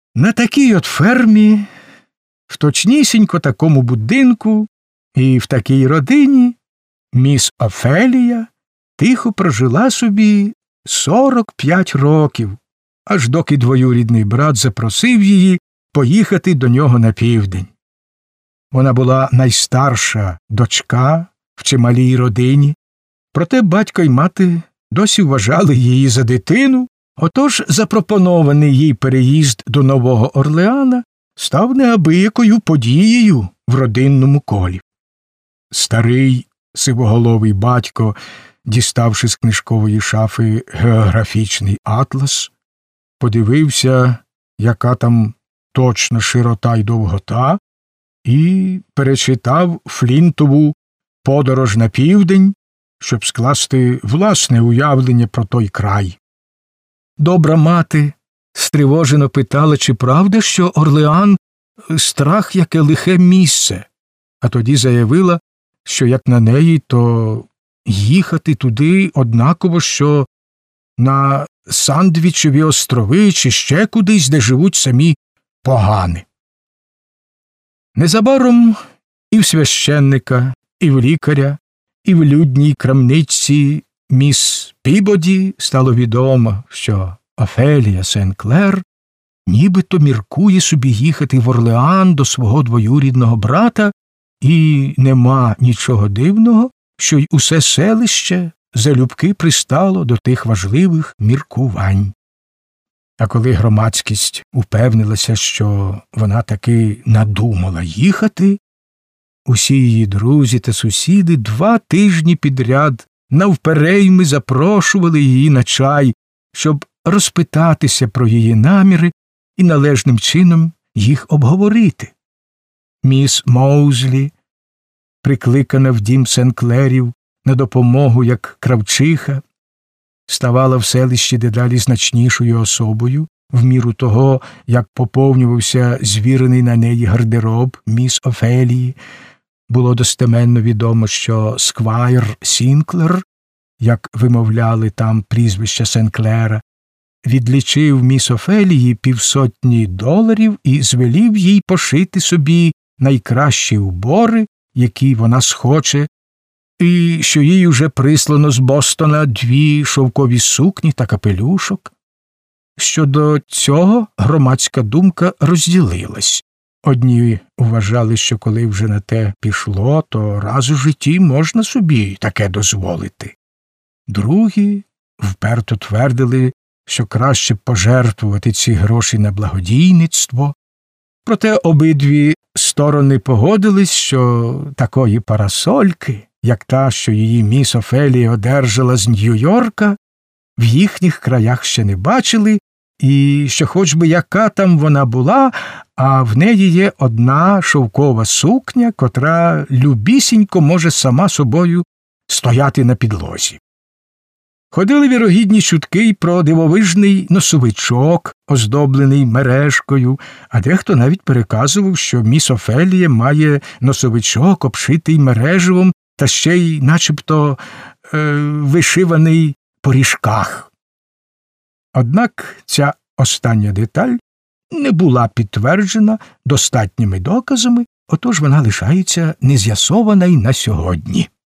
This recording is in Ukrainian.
На такій от фермі, в точнісінько такому будинку і в такій родині міс Офелія тихо прожила собі 45 років, аж доки двоюрідний брат запросив її поїхати до нього на південь. Вона була найстарша дочка в чималій родині, проте батько й мати досі вважали її за дитину, отож запропонований їй переїзд до Нового Орлеана став неабиякою подією в родинному колі. Старий сивоголовий батько, діставши з книжкової шафи географічний атлас, подивився, яка там точна широта й довгота, і перечитав Флінтову «Подорож на південь», щоб скласти власне уявлення про той край. Добра мати стривожено питала, чи правда, що Орлеан – страх яке лихе місце, а тоді заявила, що як на неї, то їхати туди однаково, що на Сандвічеві острови чи ще кудись, де живуть самі погани. Незабаром і в священника, і в лікаря, і в людній крамниці міс Пібоді стало відомо, що Офелія Сен-Клер нібито міркує собі їхати в Орлеан до свого двоюрідного брата, і нема нічого дивного, що й усе селище залюбки пристало до тих важливих міркувань. А коли громадськість упевнилася, що вона таки надумала їхати, усі її друзі та сусіди 2 тижні підряд навперейми запрошували її на чай, щоб розпитатися про її наміри і належним чином їх обговорити. Міс Моузлі, прикликана в дім Сен-Клерів на допомогу як кравчиха, ставала в селищі дедалі значнішою особою, в міру того, як поповнювався звірений на неї гардероб міс Офелії. Було достеменно відомо, що сквайр Сінклер, як вимовляли там прізвище Сен-Клера, відлічив міс Офелії $500 і звелів їй пошити собі найкращі убори, які вона схоче, і що їй уже прислано з Бостона 2 шовкові сукні та капелюшок. Щодо цього громадська думка розділилась. Одні вважали, що коли вже на те пішло, то раз у житті можна собі таке дозволити. Другі вперто твердили, що краще б пожертвувати ці гроші на благодійництво. Проте обидві сторони погодились, що такої парасольки, як та, що її міс Офелія одержала з Нью-Йорка, в їхніх краях ще не бачили, і що хоч би яка там вона була, а в неї є одна шовкова сукня, котра любісінько може сама собою стояти на підлозі. Ходили вірогідні чутки й про дивовижний носовичок, оздоблений мережкою, а дехто навіть переказував, що міс Офелія має носовичок, обшитий мереживом та ще й начебто вишиваний по ріжках. Однак ця остання деталь не була підтверджена достатніми доказами, отож вона лишається нез'ясована й на сьогодні.